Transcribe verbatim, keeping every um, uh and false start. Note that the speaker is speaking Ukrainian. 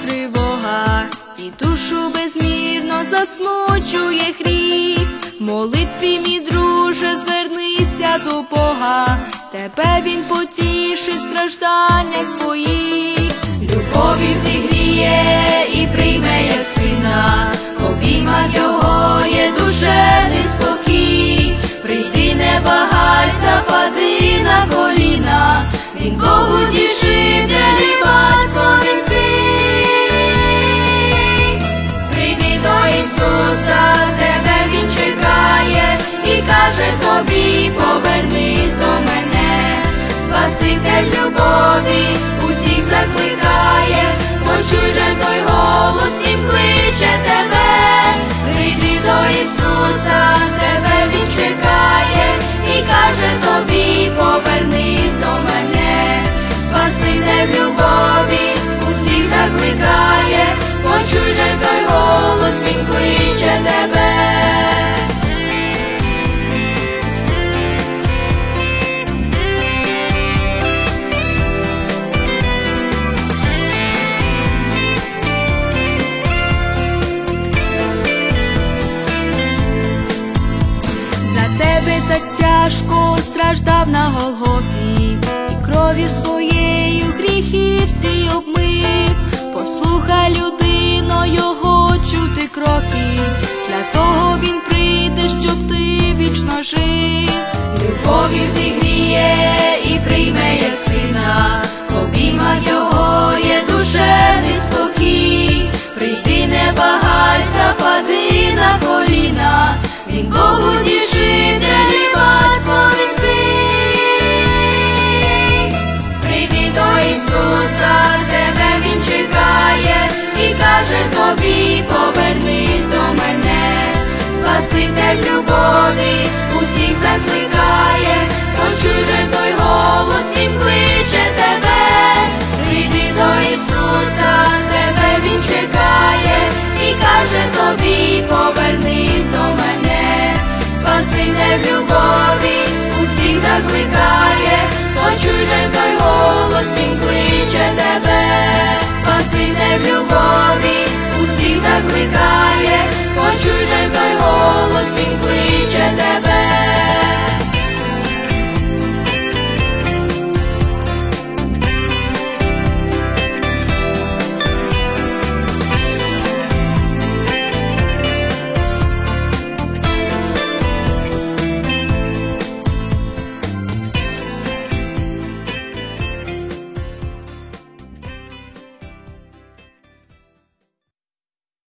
тривога, і душу безмірно засмучує гріх. В молитві, мій друже, звернися до Бога, тебе Він потішить в стражданнях твоїх. Любов'ю зігріє і прийме як сина, в обіймах Його є душевний спокій. Прийди, не вагайся, пади на коліна, Він Богу тішитель, батько Він твій. Прийди до Ісуса, тебе Він чекає і каже тобі: повернись до мене. Спаситель любові усіх закликає, почуй же той голос, Він кличе тебе. Прийди до Ісуса, тебе Він чекає і каже тобі: повернись до мене. Спаситель любові усіх закликає, почуй же той голос, Він кличе тебе. Так тяжко страждав на Голгофі, і кров'ю своєю гріхи всі обмив. Послухай, людино, Його чути кроки, для того Він прийде, щоб ти вічно жив. Любов'ю зігріє і прийме як сина, в обіймах Його є душевний спокій. Прийди, не вагайся, пади на коліна, Він Богу тішитель, батько Він твій. Прийди до Ісуса, тебе Він чекає і каже тобі: повернись до мене. Спаситель любові усіх закликає, почуй же той голос, Він кличе тебе. Прийди до Ісуса, тебе Він чекає і каже тобі: повернись до мене. Спаситель любові усіх закликає, почуй же той голос, Він кличе тебе. Спаситель любові усіх закликає,